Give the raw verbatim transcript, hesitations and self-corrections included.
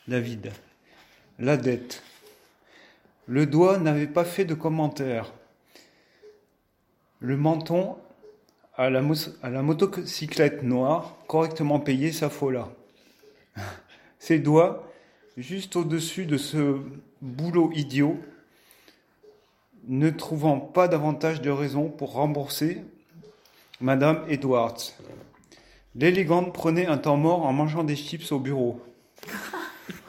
David. La dette. Le doigt n'avait pas fait de commentaire. Le menton à la, mo- à la motocyclette noire, correctement payé, s'affola. Ses doigts, juste au-dessus de ce boulot idiot, ne trouvant pas davantage de raison pour rembourser Madame Edwards. L'élégante prenait un temps mort en mangeant des chips au bureau.